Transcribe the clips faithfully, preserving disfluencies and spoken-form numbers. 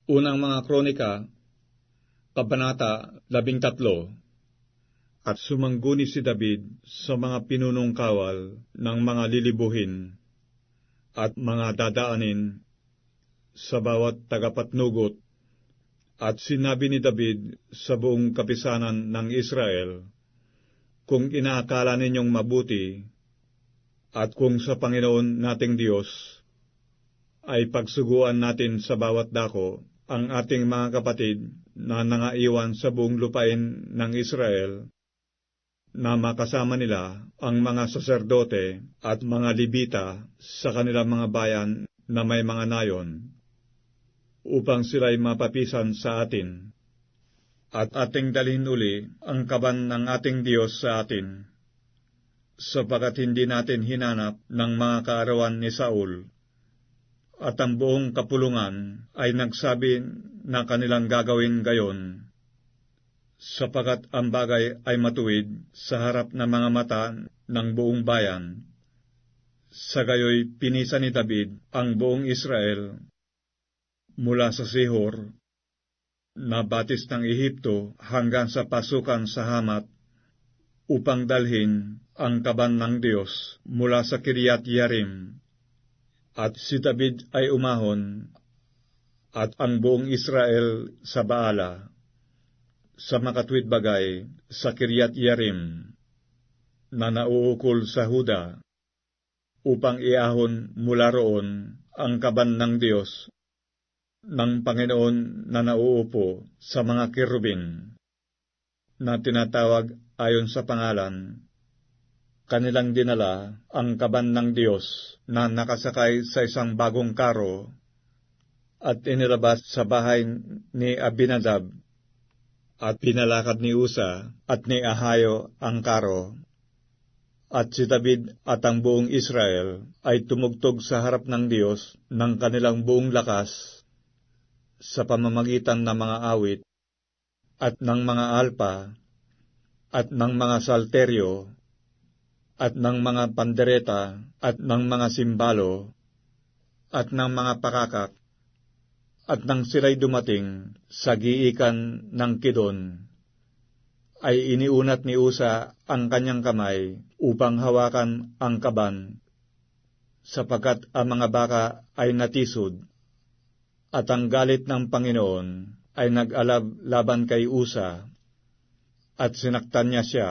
Unang mga Kronika, Kabanata labing tatlo. At sumangguni si David sa mga pinunong kawal ng mga lilibuhin at mga dadaanin sa bawat tagapatnugot, at sinabi ni David sa buong kapisanan ng Israel, kung inaakala ninyong mabuti at kung sa Panginoon nating Diyos ay pagsuguan natin sa bawat dako ang ating mga kapatid na nangaiwan sa buong lupain ng Israel, na makasama nila ang mga saserdote at mga Libita sa kanilang mga bayan na may mga nayon, upang sila'y mapapisan sa atin, at ating dalhin uli ang kaban ng ating Diyos sa atin, sapagkat hindi natin hinanap ng mga kaarawan ni Saul, at ang buong kapulungan ay nagsabi na kanilang gagawin gayon, sapagkat ang bagay ay matuwid sa harap ng mga mata ng buong bayan. Sa gayoy pinisa ni David ang buong Israel mula sa Sihor, na batis ng Ehipto, hanggang sa pasukan sa Hamat, upang dalhin ang kaban ng Diyos mula sa Kiryat Yarim. At si David ay umahon, at ang buong Israel sa Baala, sa makatwid bagay sa Kiryat Yarim, na nauukol sa Huda, upang iahon mula roon ang kaban ng Diyos ng Panginoon na nauupo sa mga kerubin, na tinatawag ayon sa pangalan. Kanilang dinala ang kaban ng Diyos na nakasakay sa isang bagong karo, at inilabas sa bahay ni Abinadab, at pinalakad ni Usa at ni Ahayo ang karo. At si David at ang buong Israel ay tumugtog sa harap ng Diyos ng kanilang buong lakas, sa pamamagitan ng mga awit, at ng mga alpa, at ng mga salteryo, at ng mga pandereta, at ng mga simbalo, at ng mga pakakak. At nang sila'y dumating sa giikan ng Kidon, ay iniunat ni Usa ang kanyang kamay upang hawakan ang kaban, sapagkat ang mga baka ay natisod, at ang galit ng Panginoon ay nag-alab laban kay Usa, at sinaktan niya siya,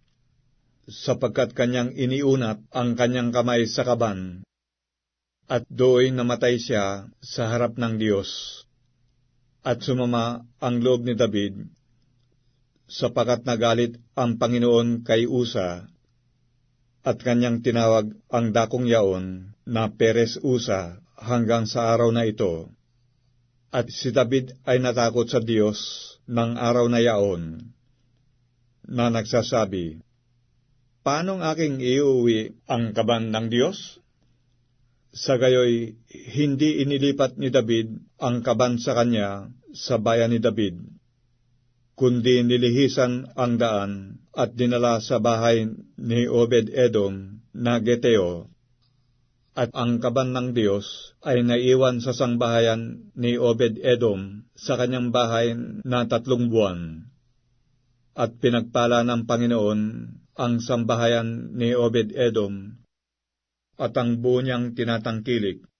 sapagkat kanyang iniunat ang kanyang kamay sa kaban, at do'y namatay siya sa harap ng Diyos. At sumama ang loob ni David, sapagkat nagalit ang Panginoon kay Usa, at kanyang tinawag ang dakong yaon na Peres Usa hanggang sa araw na ito. At si David ay natakot sa Diyos ng araw na yaon, na nagsasabi, paanong aking iuwi ang kaban ng Diyos? Sa gayoy, hindi inilipat ni David ang kaban sa kanya sa bayan ni David, kundi nilihisan ang daan at dinala sa bahay ni Obed-Edom na Geteo. At ang kaban ng Diyos ay naiwan sa sangbahayan ni Obed-Edom sa kanyang bahay na tatlong buwan. At pinagpala ng Panginoon ang sambahayan ni Obed-Edom, at ang buo niyang tinatangkilik,